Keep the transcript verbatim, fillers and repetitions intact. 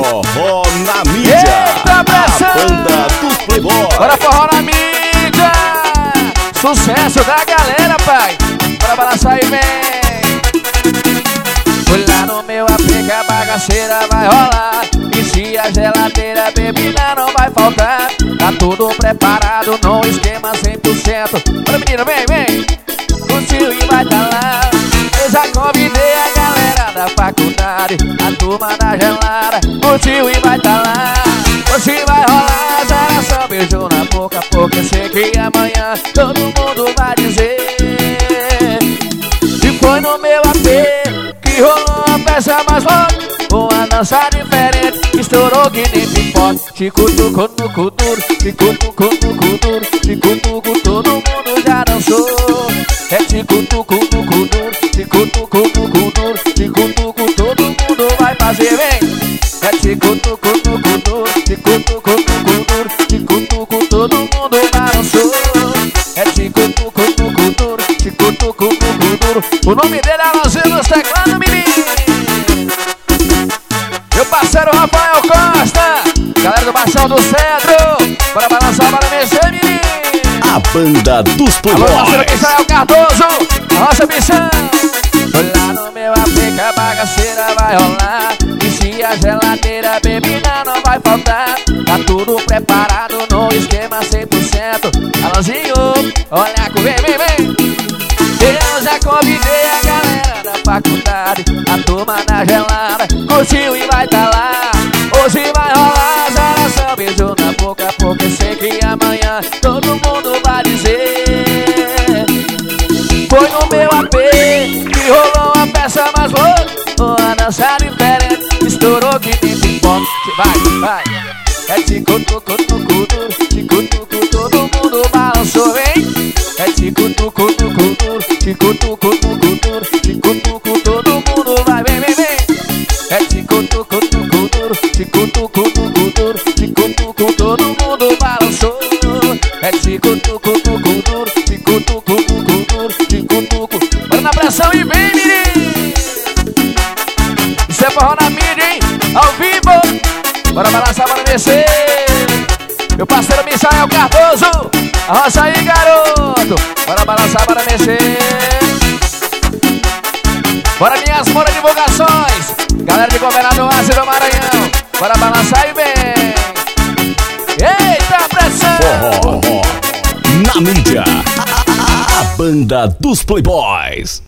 Forró na mídia. Eita, pressão! A banda dos Playboys. Bora forró na mídia. Sucesso da galera, pai. Bora balançar e vem. Fui lá no meu A P que a bagaceira vai rolar. E se a geladeira, bebida não vai faltar. Tá tudo preparado no esquema cem por cento. Bora, menina, vem, vem. O tio e vai tá lá. Eu já convidei a galera da faculdade, a turma da gelada. O tio e vai tá lá. Hoje vai rolar geração, beijo na boca, porque sei que amanhã todo mundo vai dizer que foi no meu A P que rolou a peça mais louca. Uma dança diferente, estourou que nem pipoca. Tico-tuco no culturo, tico-tuco no culturo, tico-tuco todo mundo já dançou. É tico-tuco no culturo, tico-tuco no culturo, tico-tuco todo mundo vai fazer, vem. É tico-tuco no culturo, tico-tuco no culturo, tico-tuco todo mundo balançou. É tico-tuco no culturo, tico-tuco no culturo. O nome dele é Alonzinho dos teclados, menino. Meu parceiro Rafael Costa, galera do Baixão do Cedro, bora balançar, bora mexer, menino. A banda dos Playboys. Alô, parceiro Michael Cardoso, roça bichão. Foi lá no meu A P que a bagaceira vai rolar. E se a geladeira, bebida não vai faltar. Tá tudo preparado no esquema cem por cento. Alôzinho, olha com vem, vem, vem. Eu já convidei a galera da faculdade, a turma da gelada. Curtiu e vai tá lá. Hoje vai rolar geração, beijo na boca, porque sei que amanhã todo mundo vai dizer foi no meu A P que rolou a peça mais louca. Uma dança diferente, estourou que nem pipoca. Vai, vai. É tico-tuco no culturo, tico-tuco todo mundo balançou, vem. É tico-tuco no culturo, tico-tuco no culturo, tico-tuco todo mundo vai, vem, vem, vem. É tico-tuco no culturo, tico-tuco no culturo, tico-tuco todo mundo balançou. É tico-tuco no culturo, tico-tuco no culturo, tico-tuco. Bora na pressão e vem, menino. Isso é forró na mídia, hein? Ao vivo. Bora balançar, bora mexer. Meu parceiro Michael Cardoso, arrocha aí, garoto. Bora balançar, bora mexer. Bora minhas moras divulgações, galera de Governador Aço do Maranhão. Bora balançar e vem. Eita, pressão. Forró na mídia. A banda dos Playboys.